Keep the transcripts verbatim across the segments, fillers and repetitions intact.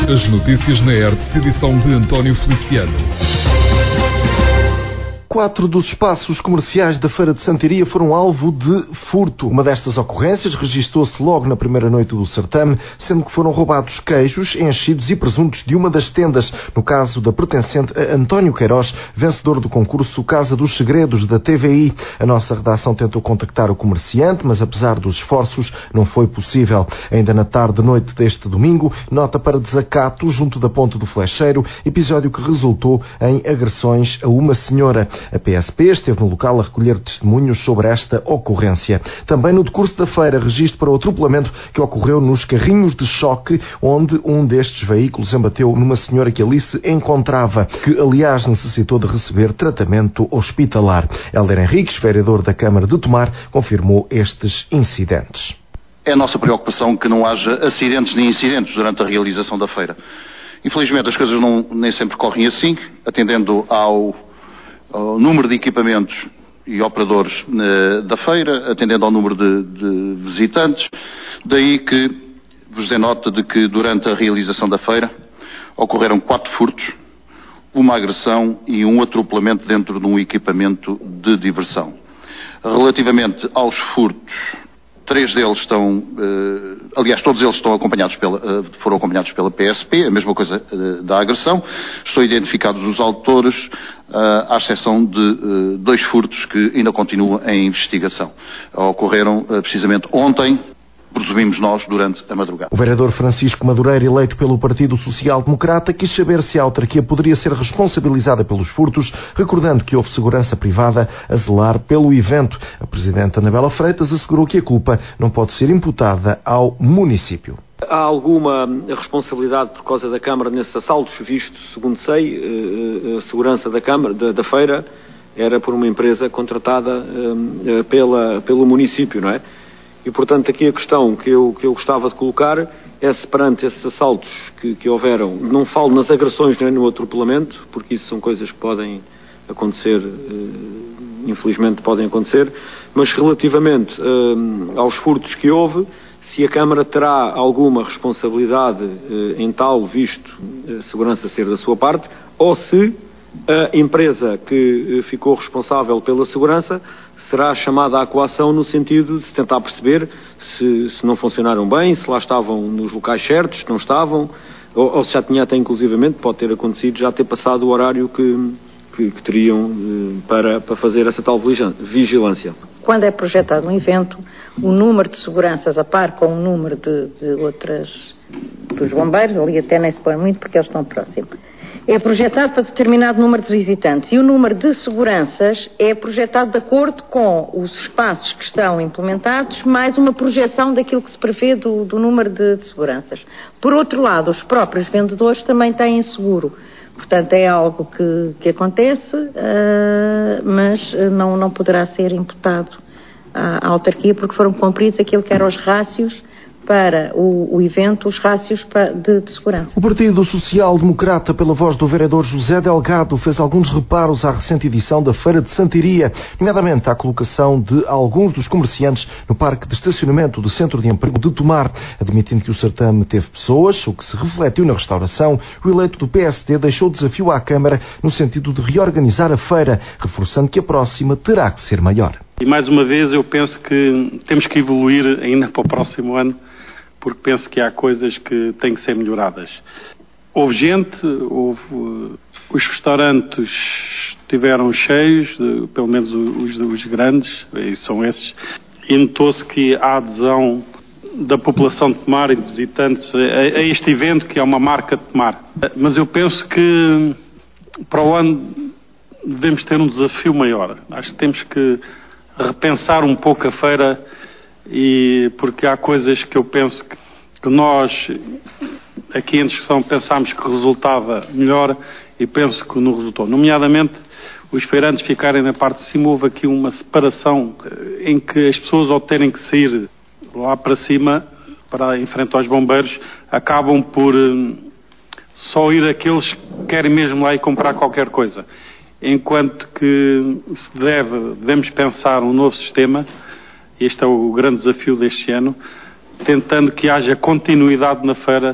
As notícias na E R T, edição de António Feliciano. Quatro dos espaços comerciais da Feira de Santiria foram alvo de furto. Uma destas ocorrências registou-se logo na primeira noite do certame, sendo que foram roubados queijos, enchidos e presuntos de uma das tendas, no caso da pertencente a António Queiroz, vencedor do concurso Casa dos Segredos da T V I. A nossa redação tentou contactar o comerciante, mas apesar dos esforços, não foi possível. Ainda na tarde e noite deste domingo, nota para desacato junto da Ponte do Flecheiro, episódio que resultou em agressões a uma senhora. A P S P esteve no local a recolher testemunhos sobre esta ocorrência. Também no decurso da feira, registro para o atropelamento que ocorreu nos carrinhos de choque, onde um destes veículos embateu numa senhora que ali se encontrava, que aliás necessitou de receber tratamento hospitalar. Hélder Henriques, vereador da Câmara de Tomar, confirmou estes incidentes. É a nossa preocupação que não haja acidentes nem incidentes durante a realização da feira. Infelizmente as coisas não, nem sempre correm assim, atendendo ao ao número de equipamentos e operadores uh, da feira, atendendo ao número de, de visitantes. Daí que vos dê nota de que durante a realização da feira ocorreram quatro furtos, uma agressão e um atropelamento dentro de um equipamento de diversão. Relativamente aos furtos, três deles estão, uh, aliás, todos eles estão acompanhados pela, uh, foram acompanhados pela P S P, a mesma coisa uh, da agressão. Estão identificados os autores, uh, à exceção de uh, dois furtos que ainda continuam em investigação. Ocorreram uh, precisamente ontem, presumimos nós, durante a madrugada. O vereador Francisco Madureira, eleito pelo Partido Social Democrata, quis saber se a autarquia poderia ser responsabilizada pelos furtos, recordando que houve segurança privada a zelar pelo evento. A presidente Anabela Freitas assegurou que a culpa não pode ser imputada ao município. Há alguma responsabilidade por causa da Câmara nesses assaltos, visto, segundo sei, a segurança da Câmara, da, da feira, era por uma empresa contratada pela, pelo município, não é? E, portanto, aqui a questão que eu, que eu gostava de colocar é se perante esses assaltos que, que houveram, não falo nas agressões nem no atropelamento, porque isso são coisas que podem acontecer, infelizmente podem acontecer, mas relativamente aos furtos que houve, se a Câmara terá alguma responsabilidade em tal, visto a segurança ser da sua parte, ou se a empresa que ficou responsável pela segurança será chamada à coação no sentido de se tentar perceber se, se não funcionaram bem, se lá estavam nos locais certos, se não estavam, ou, ou se já tinha até inclusivamente, pode ter acontecido, já ter passado o horário que, que, que teriam eh, para, para fazer essa tal vigilância. Quando é projetado um evento, o número de seguranças a par com o número de, de outras, dos bombeiros, ali até nem se põe muito porque eles estão próximos, é projetado para determinado número de visitantes e o número de seguranças é projetado de acordo com os espaços que estão implementados, mais uma projeção daquilo que se prevê do, do número de, de seguranças. Por outro lado, os próprios vendedores também têm seguro. Portanto, é algo que, que acontece, uh, mas não, não poderá ser imputado à, à autarquia porque foram cumpridos aquilo que eram os rácios para o, o evento, os rácios de, de segurança. O Partido Social Democrata, pela voz do vereador José Delgado, fez alguns reparos à recente edição da Feira de Santiria, nomeadamente à colocação de alguns dos comerciantes no parque de estacionamento do Centro de Emprego de Tomar. Admitindo que o certame teve pessoas, o que se refletiu na restauração, o eleito do P S D deixou o desafio à Câmara no sentido de reorganizar a feira, reforçando que a próxima terá que ser maior. E mais uma vez eu penso que temos que evoluir ainda para o próximo ano, porque penso que há coisas que têm que ser melhoradas. Houve gente, houve, os restaurantes estiveram cheios, de, pelo menos os, os grandes, e são esses, e notou-se que há adesão da população de Tomar e de visitantes a, a este evento, que é uma marca de Tomar. Mas eu penso que para o ano devemos ter um desafio maior. Acho que temos que repensar um pouco a feira, e porque há coisas que eu penso que, que nós aqui em discussão pensámos que resultava melhor e penso que não resultou. Nomeadamente, os feirantes ficarem na parte de cima, houve aqui uma separação em que as pessoas, ao terem que sair lá para cima, para em frente aos bombeiros, acabam por hum, só ir aqueles que querem mesmo lá e comprar qualquer coisa. Enquanto que se deve, devemos pensar um novo sistema. Este é o grande desafio deste ano, tentando que haja continuidade na feira,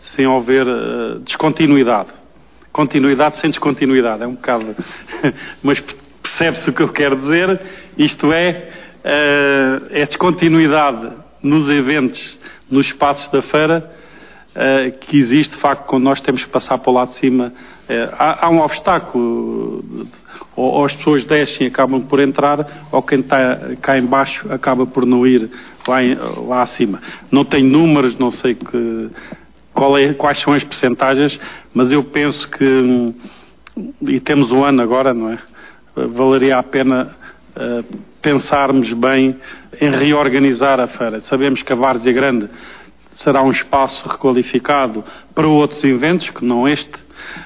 sem haver uh, descontinuidade. Continuidade sem descontinuidade, é um bocado... Mas percebe-se o que eu quero dizer, isto é, uh, é descontinuidade nos eventos, nos espaços da feira, uh, que existe, de facto, quando nós temos que passar para o lado de cima. Uh, há, há um obstáculo, ou, ou as pessoas descem e acabam por entrar, ou quem está cá em baixo acaba por não ir lá, em, lá acima. Não tenho números, não sei que, qual é, quais são as percentagens, mas eu penso que, e temos um ano agora, não é? Valeria a pena uh, pensarmos bem em reorganizar a feira. Sabemos que a Várzea Grande será um espaço requalificado para outros eventos, que não este.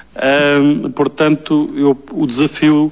Uh, portanto, eu, o desafio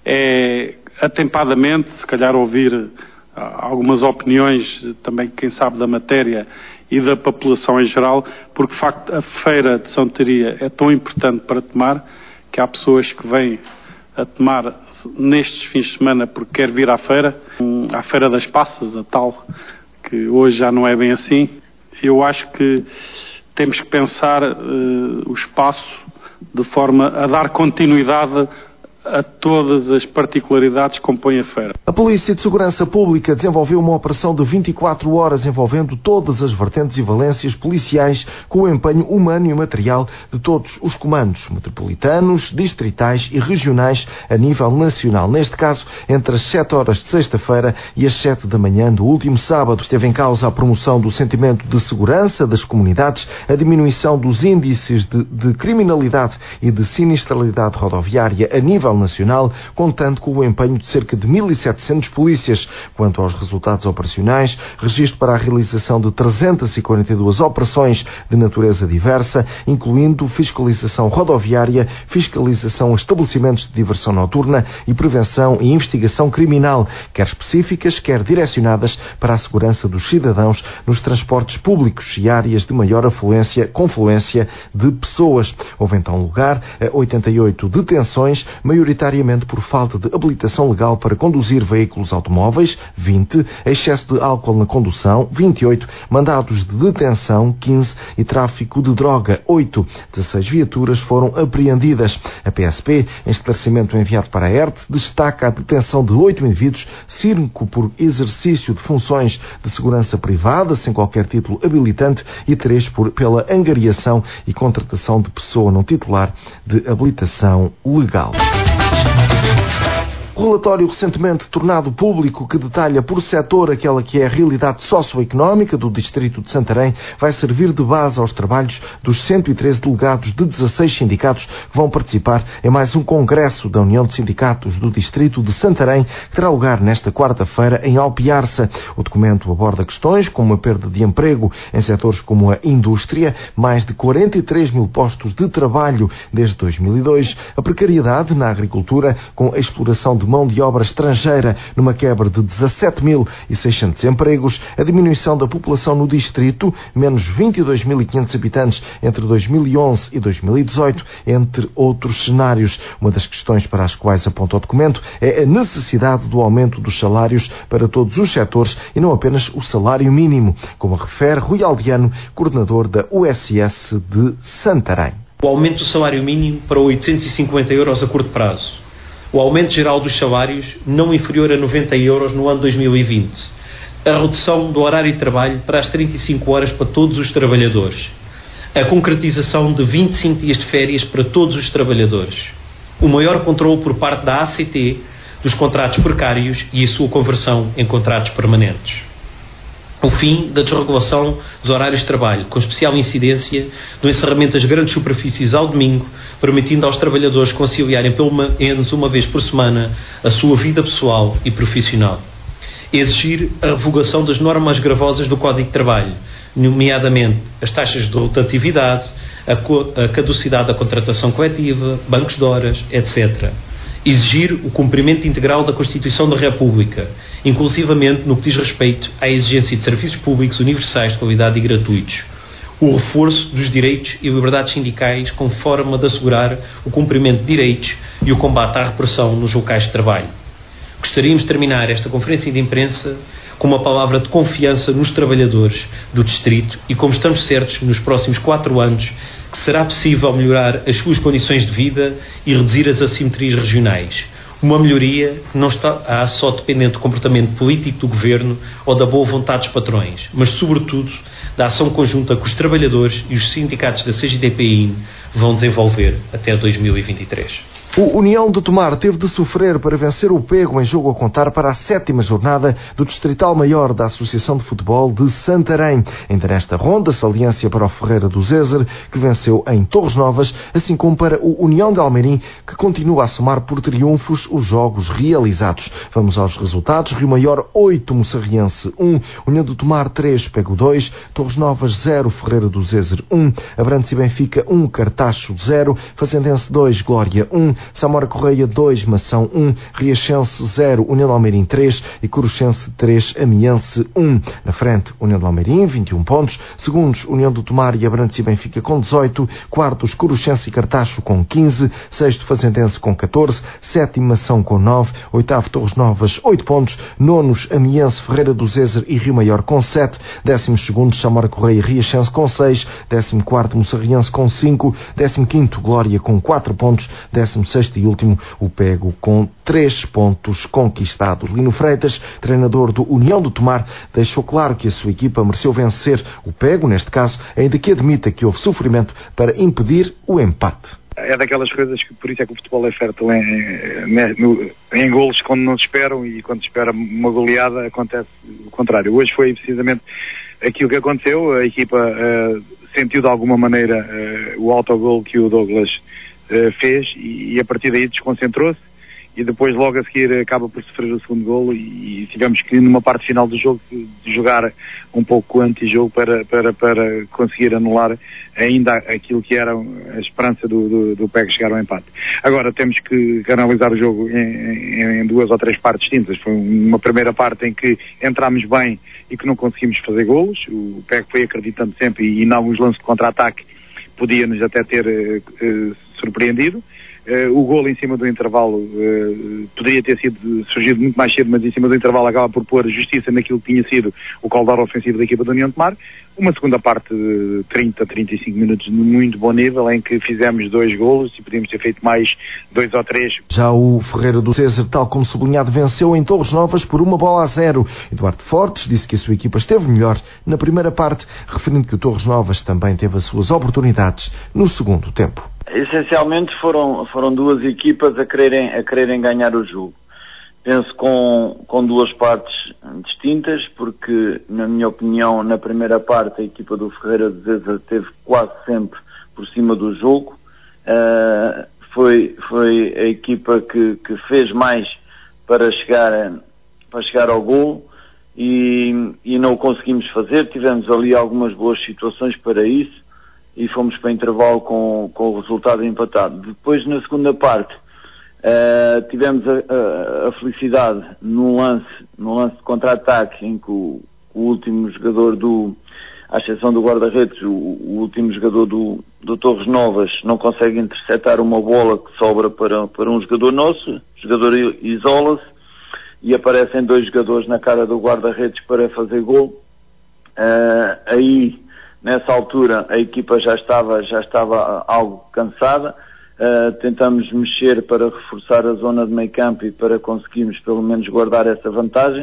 é, atempadamente, se calhar ouvir uh, algumas opiniões, também quem sabe da matéria e da população em geral, porque de facto a feira de São Teria é tão importante para tomar, que há pessoas que vêm a tomar nestes fins de semana porque quer vir à feira, à Feira das Passas, a tal, que hoje já não é bem assim. Eu acho que temos que pensar uh, o espaço de forma a dar continuidade a todas as particularidades que compõem a feira. A Polícia de Segurança Pública desenvolveu uma operação de vinte e quatro horas envolvendo todas as vertentes e valências policiais com o empenho humano e material de todos os comandos metropolitanos, distritais e regionais a nível nacional. Neste caso, entre as sete horas de sexta-feira e as sete da manhã do último sábado, esteve em causa a promoção do sentimento de segurança das comunidades, a diminuição dos índices de, de criminalidade e de sinistralidade rodoviária a nível nacional, contando com o empenho de cerca de mil e setecentos polícias. Quanto aos resultados operacionais, registro para a realização de trezentas e quarenta e duas operações de natureza diversa, incluindo fiscalização rodoviária, fiscalização a estabelecimentos de diversão noturna e prevenção e investigação criminal, quer específicas, quer direcionadas para a segurança dos cidadãos nos transportes públicos e áreas de maior afluência, confluência de pessoas. Houve então lugar a oitenta e oito detenções, maioritariamente por falta de habilitação legal para conduzir veículos automóveis, vinte, excesso de álcool na condução, vinte e oito, mandados de detenção, quinze e tráfico de droga, oito. dezasseis viaturas foram apreendidas. A P S P, em esclarecimento enviado para a E R T, destaca a detenção de oito indivíduos, cinco por exercício de funções de segurança privada, sem qualquer título habilitante, e três por, pela angariação e contratação de pessoa não titular de habilitação legal. O relatório recentemente tornado público que detalha por setor aquela que é a realidade socioeconómica do distrito de Santarém vai servir de base aos trabalhos dos cento e treze delegados de dezasseis sindicatos que vão participar em mais um congresso da União de Sindicatos do distrito de Santarém que terá lugar nesta quarta-feira em Alpiarça. O documento aborda questões como a perda de emprego em setores como a indústria, mais de quarenta e três mil postos de trabalho desde dois mil e dois, a precariedade na agricultura com a exploração de mão de obra estrangeira numa quebra de dezassete mil e seiscentos empregos, a diminuição da população no distrito, menos vinte e dois mil e quinhentos habitantes entre dois mil e onze e dois mil e dezoito, entre outros cenários. Uma das questões para as quais aponta o documento é a necessidade do aumento dos salários para todos os setores e não apenas o salário mínimo, como refere Rui Aldiano, coordenador da U S S de Santarém. O aumento do salário mínimo para oitocentos e cinquenta euros a curto prazo. O aumento geral dos salários não inferior a noventa euros no ano dois mil e vinte. A redução do horário de trabalho para as trinta e cinco horas para todos os trabalhadores. A concretização de vinte e cinco dias de férias para todos os trabalhadores. O maior controle por parte da A C T dos contratos precários e a sua conversão em contratos permanentes. O fim da desregulação dos horários de trabalho, com especial incidência no encerramento das grandes superfícies ao domingo, permitindo aos trabalhadores conciliarem pelo menos uma vez por semana a sua vida pessoal e profissional. Exigir a revogação das normas gravosas do Código de Trabalho, nomeadamente as taxas de rotatividade, a caducidade da contratação coletiva, bancos de horas, etcétera. Exigir o cumprimento integral da Constituição da República, inclusivamente no que diz respeito à exigência de serviços públicos universais de qualidade e gratuitos. O reforço dos direitos e liberdades sindicais com forma de assegurar o cumprimento de direitos e o combate à repressão nos locais de trabalho. Gostaríamos de terminar esta conferência de imprensa com uma palavra de confiança nos trabalhadores do distrito e como estamos certos, nos próximos quatro anos, que será possível melhorar as suas condições de vida e reduzir as assimetrias regionais. Uma melhoria que não está só dependente do comportamento político do Governo ou da boa vontade dos patrões, mas, sobretudo, da ação conjunta que os trabalhadores e os sindicatos da C G D P I N vão desenvolver até dois mil e vinte e três. O União de Tomar teve de sofrer para vencer o Pego em jogo a contar para a sétima jornada do Distrital Maior da Associação de Futebol de Santarém. Ainda nesta ronda, saliência para o Ferreira do Zézer, que venceu em Torres Novas, assim como para o União de Almeirim, que continua a somar por triunfos os jogos realizados. Vamos aos resultados. Rio Maior oito, Moçarriense um, União de Tomar três, Pego dois, Torres Novas zero, Ferreira do Zézer um, Abrantes e Benfica um, Cartacho zero, Fazendense dois, Glória um, Samora Correia dois, Mação um, Riachense zero, União de Almeirim três e Coruchense três, Amiense um. Na frente, União de Almeirim, vinte e um pontos. Segundos, União do Tomar e Abrantes e Benfica com dezoito. Quartos, Coruchense e Cartacho com quinze. Sexto, Fazendense com catorze. Sétimo, Mação com nove. Oitavo, Torres Novas, oito pontos. Nonos, Amiense, Ferreira do Zézer e Rio Maior com sete. Décimos segundos, Samora Correia e Riachense com seis. Décimo quarto, Moçarriense com cinco. Décimo quinto, Glória com quatro pontos. Décimo sexto e último, o Pego com três pontos conquistados. Lino Freitas, treinador do União do Tomar, deixou claro que a sua equipa mereceu vencer o Pego, neste caso, ainda que admita que houve sofrimento para impedir o empate. É daquelas coisas que, por isso é que o futebol é fértil em, em, em golos quando não se esperam, e quando se espera uma goleada acontece o contrário. Hoje foi precisamente aquilo que aconteceu. A equipa uh, sentiu de alguma maneira uh, o autogol que o Douglas Uh, fez e, e a partir daí desconcentrou-se, e depois logo a seguir acaba por sofrer o segundo golo, e, e tivemos que numa parte final do jogo de jogar um pouco anti-jogo para, para, para conseguir anular ainda aquilo que era a esperança do, do, do P E G chegar ao empate. Agora temos que, que analisar o jogo em, em, em duas ou três partes distintas. Foi uma primeira parte em que entramos bem e que não conseguimos fazer golos. O P E G foi acreditando sempre, e, e em alguns lances de contra-ataque podia-nos até ter uh, uh, surpreendido. Uh, o golo em cima do intervalo uh, poderia ter sido surgido muito mais cedo, mas em cima do intervalo acaba por pôr justiça naquilo que tinha sido o caldor ofensivo da equipa da União de Tomar. Uma segunda parte de trinta, trinta e cinco minutos de muito bom nível, em que fizemos dois golos e podíamos ter feito mais dois ou três. Já o Ferreira do Zézer, tal como sublinhado, venceu em Torres Novas por uma bola a zero. Eduardo Fortes disse que a sua equipa esteve melhor na primeira parte, referindo que o Torres Novas também teve as suas oportunidades no segundo tempo. Essencialmente foram, foram duas equipas a quererem, a quererem ganhar o jogo. Penso com, com duas partes distintas, porque, na minha opinião, na primeira parte a equipa do Ferreira do Zézer esteve quase sempre por cima do jogo. Uh, foi, foi a equipa que, que fez mais para chegar, para chegar ao golo, e, e não o conseguimos fazer. Tivemos ali algumas boas situações para isso e fomos para intervalo com, com o resultado empatado. Depois, na segunda parte, Uh, tivemos a, a, a felicidade num lance, num lance de contra-ataque, em que o, o último jogador do, à exceção do guarda-redes, o, o último jogador do, do Torres Novas não consegue interceptar uma bola que sobra para, para um jogador nosso. O jogador isola-se e aparecem dois jogadores na cara do guarda-redes para fazer gol. Uh, aí, nessa altura, a equipa já estava, já estava algo cansada. Uh, tentamos mexer para reforçar a zona de meio campo e para conseguirmos pelo menos guardar essa vantagem,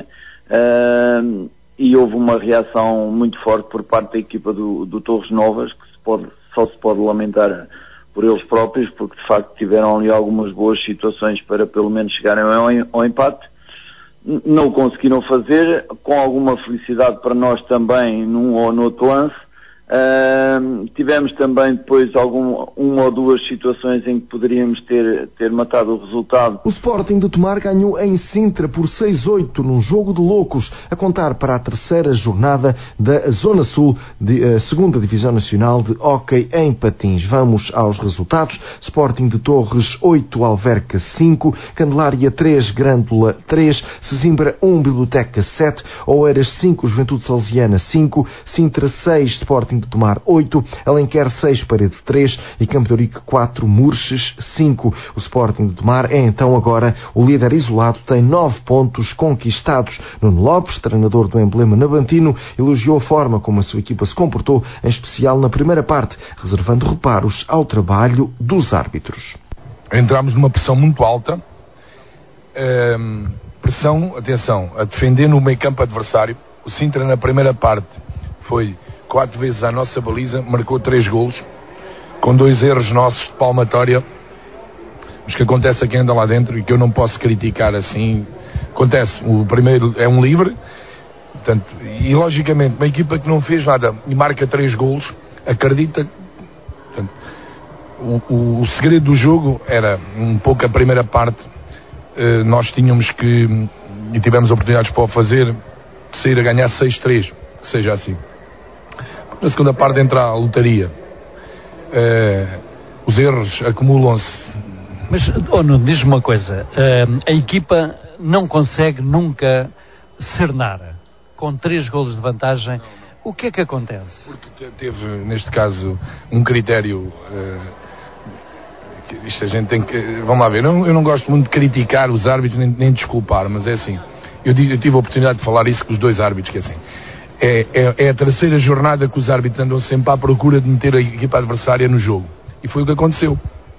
uh, e houve uma reação muito forte por parte da equipa do, do Torres Novas, que se pode, só se pode lamentar por eles próprios, porque de facto tiveram ali algumas boas situações para pelo menos chegarem ao, ao empate. Não o conseguiram fazer, com alguma felicidade para nós também num ou no outro lance. Uh, tivemos também depois algum, uma ou duas situações em que poderíamos ter, ter matado o resultado. O Sporting de Tomar ganhou em Sintra por seis a oito num jogo de loucos, a contar para a terceira jornada da Zona Sul, de uh, segunda Divisão Nacional de Hóquei em Patins. Vamos aos resultados. Sporting de Torres oito, Alverca cinco, Candelária três, Grândola três, Sesimbra um, Biblioteca sete, Oeiras cinco, Juventude Salesiana cinco, Sintra seis, Sporting Sporting de Tomar oito, Alenquer seis, Parede três e Campo de Ourique quatro, Murches cinco. O Sporting de Tomar é então agora o líder isolado, tem nove pontos conquistados. Nuno Lopes, treinador do Emblema Navantino, elogiou a forma como a sua equipa se comportou, em especial na primeira parte, reservando reparos ao trabalho dos árbitros. Entramos numa pressão muito alta, um, pressão, atenção, a defender no meio campo adversário. O Sintra na primeira parte foi quatro vezes à nossa baliza, marcou três golos, com dois erros nossos de palmatória, mas que acontece aqui anda lá dentro e que eu não posso criticar assim. Acontece, o primeiro é um livre, portanto, e logicamente uma equipa que não fez nada e marca três golos, acredita. Portanto, o, o, o segredo do jogo era um pouco a primeira parte, uh, nós tínhamos que, e tivemos oportunidades para o fazer, sair a ganhar seis três, que seja assim. Na segunda parte entra a lotaria, uh, os erros acumulam-se. Mas, oh, Nuno, diz-me uma coisa, uh, a equipa não consegue nunca serenar, com três golos de vantagem. O que é que acontece? Porque teve, neste caso, um critério, uh, que isto a gente tem que, vamos lá ver, eu não, eu não gosto muito de criticar os árbitros, nem, nem desculpar, mas é assim, eu, eu tive a oportunidade de falar isso com os dois árbitros, que é assim, é, é, é a terceira jornada que os árbitros andam sempre à procura de meter a equipa adversária no jogo, e foi o que aconteceu.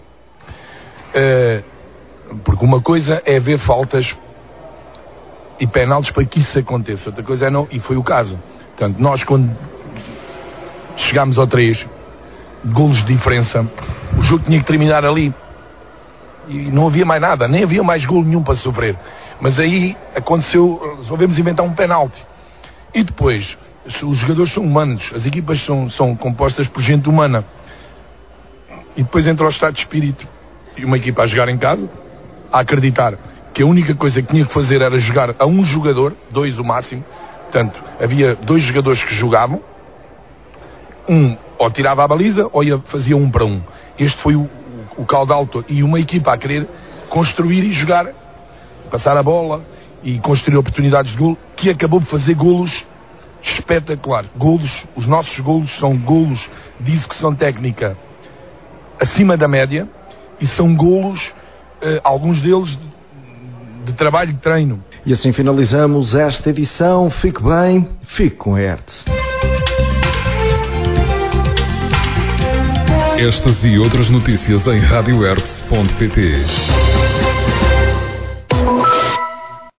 Uh, porque uma coisa é ver faltas e penaltis para que isso aconteça, outra coisa é não, e foi o caso. Portanto, nós quando chegámos ao três golos de diferença, o jogo tinha que terminar ali e não havia mais nada, nem havia mais golo nenhum para sofrer, mas aí aconteceu, resolvemos inventar um penalti. E depois, os jogadores são humanos, as equipas são, são compostas por gente humana, e depois entra o estado de espírito e uma equipa a jogar em casa, a acreditar que a única coisa que tinha que fazer era jogar a um jogador, dois o máximo. Portanto, havia dois jogadores que jogavam, um ou tirava a baliza ou ia, fazia um para um. Este foi o, o caudal todo, e uma equipa a querer construir e jogar, passar a bola e construir oportunidades de golo, que acabou por fazer golos espetaculares. Golos, os nossos golos são golos de execução técnica acima da média, e são golos, eh, alguns deles de, de trabalho de treino. E assim finalizamos esta edição. Fique bem, fique com a Hertz. Estas e outras notícias em rádio hertz ponto pt.